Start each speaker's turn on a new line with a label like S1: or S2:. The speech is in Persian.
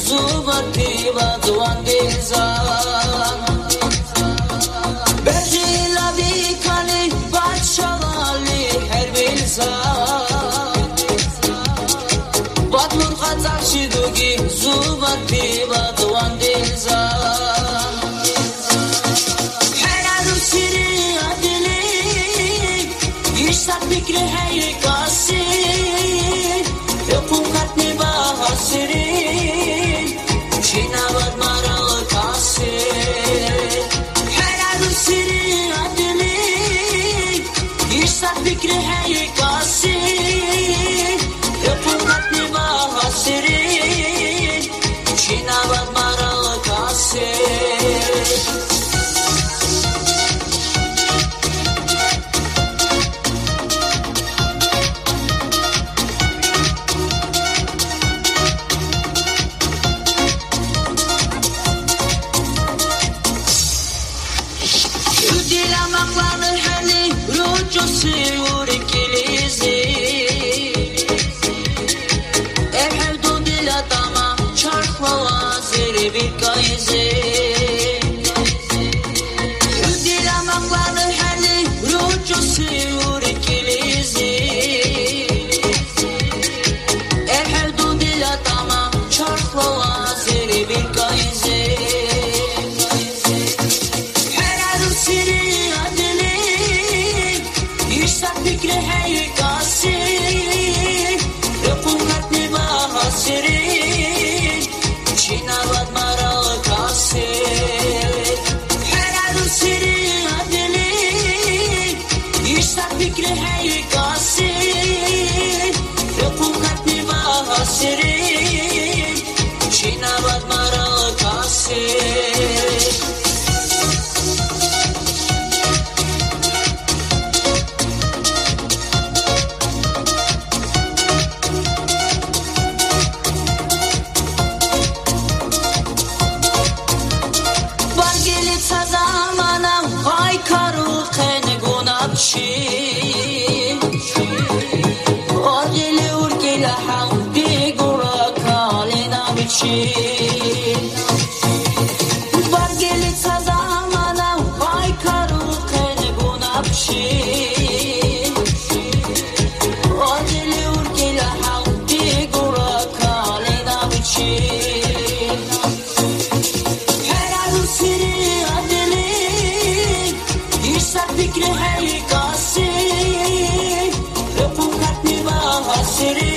S1: zubati va duandeza berji labi kali badshawali herbilza badmur qatar shidugi zubati va duandeza heraru siri adili ishta fikri hay kasi yokungatni ba hasiri shinavad mara kasi heraru siri adili ishta fikri hay kasi yokungatni ba hasiri shinavad mara kasi سيور كليزي الحدود لا طمع شرح ووازر بالكايزي يدي لما قال الحلي رجو سيور كليزي الحدود لا طمع شرح ووازر بالكايزي حرارو سيري fikri hay kasi yokungatni ba hasiri shinavad mara kasi heraru siri adili ishta fikri hay kasi yokungatni ba hasiri shinavad mara kasi آجیل ورکی لحم دیگورا کالینا بیچی برگلی تزامانم وای کارو کنگونا بچی آجیل ورکی لحم دیگورا کالینا بیچی هرالو سری آدلی ایشتر فکر هی کاسی City